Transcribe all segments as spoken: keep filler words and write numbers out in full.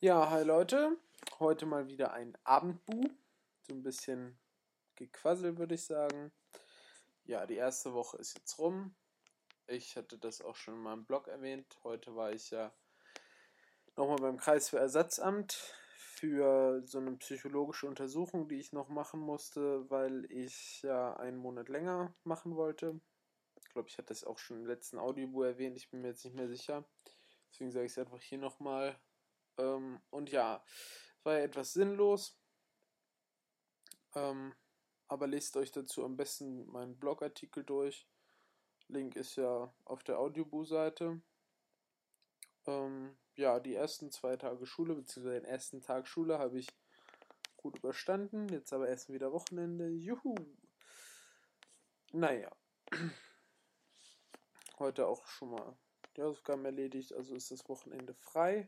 Ja, hi Leute. Heute mal wieder ein Abendbu. So ein bisschen gequasselt, würde ich sagen. Ja, die erste Woche ist jetzt rum. Ich hatte das auch schon in meinem Blog erwähnt. Heute war ich ja nochmal beim Kreiswehrersatzamt für so eine psychologische Untersuchung, die ich noch machen musste, weil ich ja einen Monat länger machen wollte. Ich glaube, ich hatte das auch schon im letzten Audiobu erwähnt. Ich bin mir jetzt nicht mehr sicher. Deswegen sage ich es einfach hier nochmal. Ähm, und ja, es war ja etwas sinnlos, ähm, aber lest euch dazu am besten meinen Blogartikel durch. Link ist ja auf der Audioboo-Seite. Ähm, ja, die ersten zwei Tage Schule, beziehungsweise den ersten Tag Schule habe ich gut überstanden. Jetzt aber erst wieder Wochenende. Juhu! Naja, heute auch schon mal die Hausaufgaben erledigt, also ist das Wochenende frei.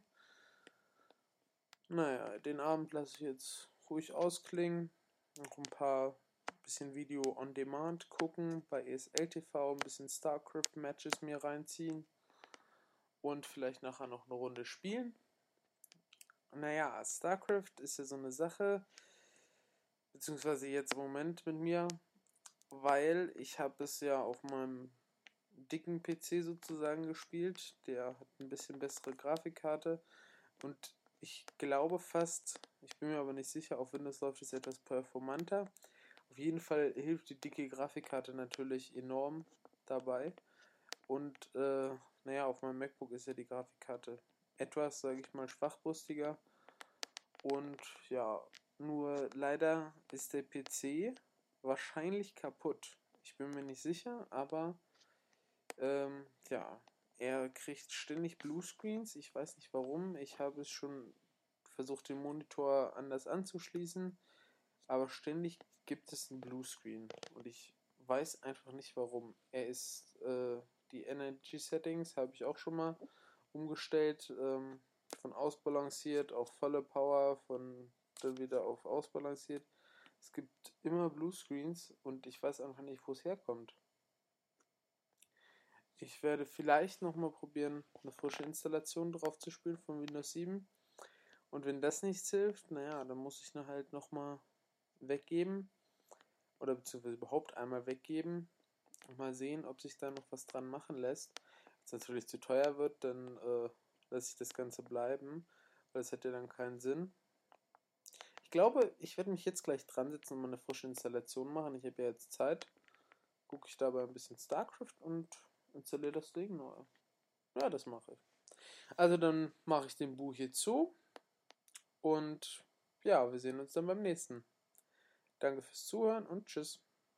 Naja, den Abend lasse ich jetzt ruhig ausklingen. Noch ein paar bisschen Video on Demand gucken bei E S L T V, ein bisschen StarCraft-Matches mir reinziehen und vielleicht nachher noch eine Runde spielen. Naja, StarCraft ist ja so eine Sache, beziehungsweise jetzt im Moment mit mir, weil ich habe es ja auf meinem dicken P C sozusagen gespielt. Der hat ein bisschen bessere Grafikkarte und ich glaube fast, ich bin mir aber nicht sicher, auf Windows läuft es etwas performanter. Auf jeden Fall hilft die dicke Grafikkarte natürlich enorm dabei. Und äh, naja, auf meinem MacBook ist ja die Grafikkarte etwas, sage ich mal, schwachbrustiger. Und ja, nur leider ist der P C wahrscheinlich kaputt. Ich bin mir nicht sicher, aber ähm, ja, er kriegt ständig Bluescreens. Ich weiß nicht warum. Ich habe es schon versucht, den Monitor anders anzuschließen, aber ständig gibt es einen Bluescreen und ich weiß einfach nicht warum. Er ist, äh, die Energy Settings habe ich auch schon mal umgestellt, ähm, von ausbalanciert auf volle Power, von dann wieder auf ausbalanciert. Es gibt immer Bluescreens und ich weiß einfach nicht, wo es herkommt. Ich werde vielleicht nochmal probieren, eine frische Installation drauf zu spielen von Windows sieben. Und wenn das nichts hilft, naja, dann muss ich ihn halt nochmal weggeben. Oder beziehungsweise überhaupt einmal weggeben. Und mal sehen, ob sich da noch was dran machen lässt. Wenn es natürlich zu teuer wird, dann äh, lasse ich das Ganze bleiben. Weil es hat ja dann keinen Sinn. Ich glaube, ich werde mich jetzt gleich dran setzen und mal eine frische Installation machen. Ich habe ja jetzt Zeit. Gucke ich dabei ein bisschen StarCraft und installiere das Ding neu. Ja, das mache ich. Also dann mache ich den Buch hier zu und ja, wir sehen uns dann beim nächsten. Danke fürs Zuhören und tschüss.